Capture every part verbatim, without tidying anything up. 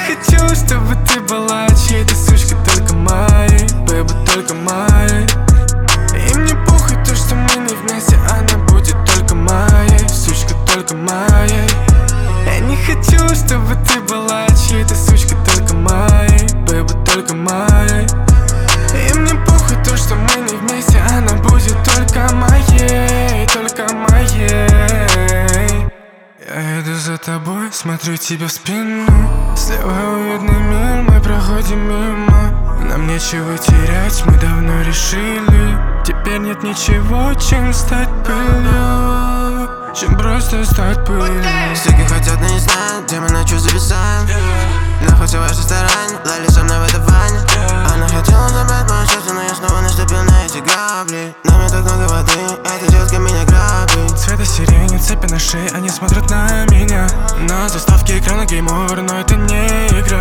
хочу, чтобы ты была чьей-то сучкой, только моей, бэйба, только моей. И мне похуй то, что мы не вместе, она будет только моей, сучка, только моей. Я не хочу, чтобы ты была чьей-то сучкой, только моей, бэйба, только моей. И мне похуй то, что мы не вместе, она будет только моей, только моей. Я иду за тобой, смотрю тебе в спину. Слева уютный мир, мы проходим мимо. Нам нечего терять, мы давно решили. Теперь нет ничего, чем стать пылью, чем просто стать пылью. Суки хотят, но не знают, где мы ночью зависаем. Нахуй все ваш ресторан, лали со мной в это ванне. Она хотела забрать мое сердце, но я снова наступил на эти грабли. На мне так много воды, эта девушка меня грабит. Цвета сирени, цепи на шее, они смотрят на меня. На заставке экрана гейм овер, но это не игра.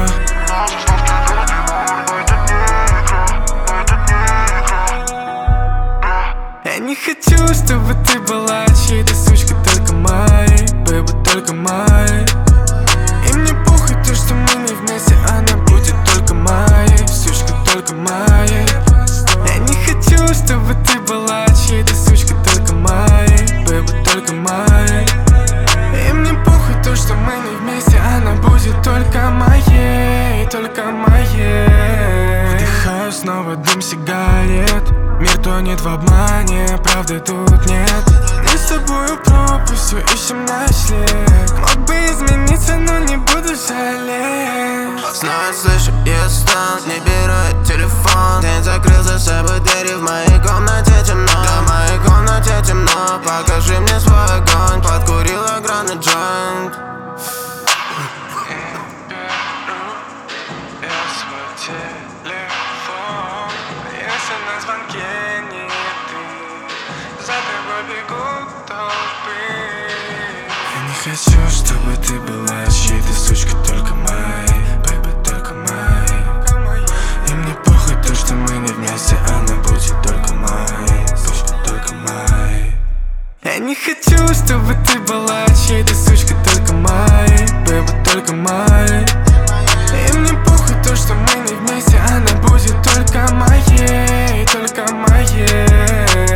Я не хочу, чтобы ты была чьей-то сучкой, только моей, бэйба, только моей. И мне похуй то, что мы не вместе, она будет только моей, сучка, только моей. Я не хочу, чтобы ты была чьей-то сучкой, только моей, бэйба, только моей. И мне похуй то, что мы не вместе, она будет только моей, только моей. Вдыхаю снова дым сигарет. Мир тонет в обмане, правды тут нет. Мы с тобою пропастью ищем ночлег. Мог бы измениться, но не буду жалеть. Снова слышу, я устал, не беру телефон. День закрыл за собой двери, в моей комнате темно. Да, в моей комнате темно, покажи мне свой огонь. Подкурил огромный джойнт. Я свой телефон, если на звонке не ты, за тобой бегут толпы. Я не хочу, чтобы ты была чьей-то сучкой, только моей, бэйба, только моей. И мне похуй то, что мы не вместе, она будет только моей, сучка, только моей. Я не хочу, чтобы ты была чьей-то сучкой, только моей, бэйба, только моей. И мне похуй то, что мы не вместе, она будет только моей, только моей.